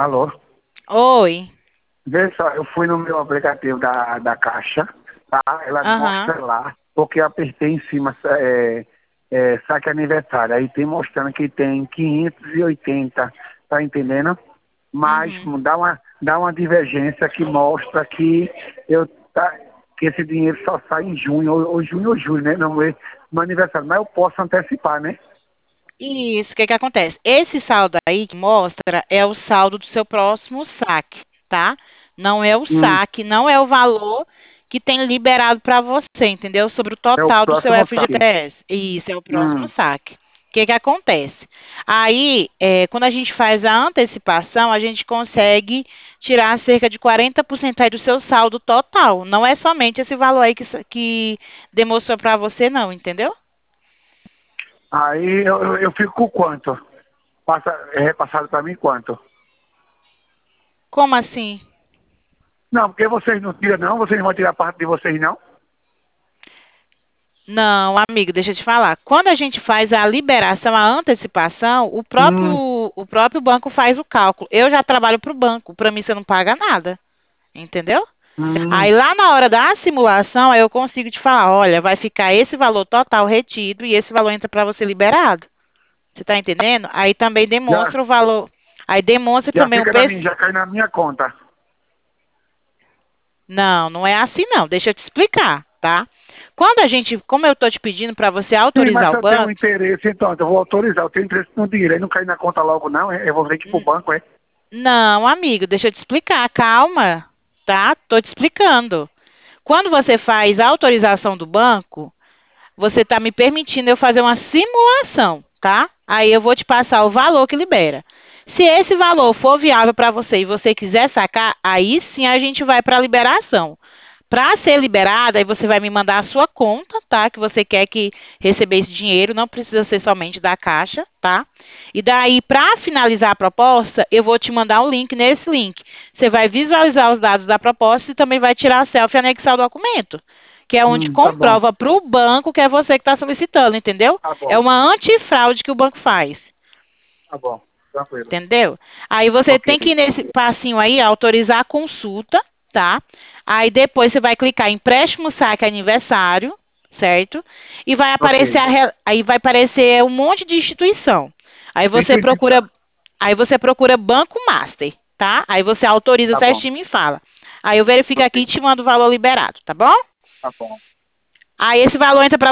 Alô? Oi. Vê só, eu fui no meu aplicativo da Caixa, tá? Ela Aham. mostra lá, porque eu apertei em cima, saque aniversário. Aí tem mostrando que tem 580, tá entendendo? Mas Uhum. dá uma divergência que mostra que que esse dinheiro só sai em junho, ou junho ou julho, né? Não é meu aniversário, mas eu posso antecipar, né? Isso, o que que acontece? Esse saldo aí que mostra é o saldo do seu próximo saque, tá? Não é o Hum, saque, não é o valor que tem liberado para você, entendeu? Sobre o é o total do seu próximo saque. FGTS. Isso, é o próximo Hum. saque. O que que acontece? Aí, quando a gente faz a antecipação, a gente consegue tirar cerca de 40% aí do seu saldo total. Não é somente esse valor aí que demonstrou para você, não, entendeu? Aí eu fico com quanto? É repassado para mim quanto? Como assim? Não, porque vocês não tiram não, vocês não vão tirar parte de vocês não. Não, amigo, deixa eu te falar. Quando a gente faz a liberação, a antecipação, Hum, o próprio banco faz o cálculo. Eu já trabalho para o banco, para mim você não paga nada, entendeu? hum, Aí lá na hora da simulação, aí eu consigo te falar, olha, vai ficar esse valor total retido e esse valor entra para você liberado. Você está entendendo? Aí também já, demonstra o valor. Aí demonstra já também o fica na preço. minha, já cai na minha conta. Não, não é assim não. Deixa eu te explicar, tá? Quando a gente, como eu estou te pedindo para você Sim, mas autorizar se o eu tenho um banco, interesse, então, eu vou autorizar, eu tenho interesse no dinheiro, aí não cai na conta logo não, eu vou ver que ir pro banco, é? não, amigo, deixa eu te explicar. Calma, tá? Tô te explicando. Quando você faz a autorização do banco, você está me permitindo eu fazer uma simulação, tá? Aí eu vou te passar o valor que libera. Se esse valor for viável para você e você quiser sacar, aí sim a gente vai para a liberação. Para ser liberada, aí você vai me mandar a sua conta, tá? Que você quer que receber esse dinheiro, não precisa ser somente da Caixa, tá? E daí, para finalizar a proposta, eu vou te mandar um link nesse link. Você vai visualizar os dados da proposta e também vai tirar a selfie e anexar o documento, que é onde Tá bom, comprova para o banco que é você que está solicitando, entendeu? tá É bom, uma antifraude que o banco faz. tá bom, tranquilo. Entendeu? Aí você Ok. tem que ir nesse passinho aí, autorizar a consulta, tá? Aí depois você vai clicar em empréstimo saque aniversário, certo? E vai Ok. aparecer aí vai aparecer um monte de instituição. Aí você Entendi. procura, aí você procura Banco Master, tá? Aí você autoriza Tá bom, certinho e me fala. Aí eu verifico aqui ok, e te mando o valor liberado, tá bom? tá bom. Aí esse valor entra para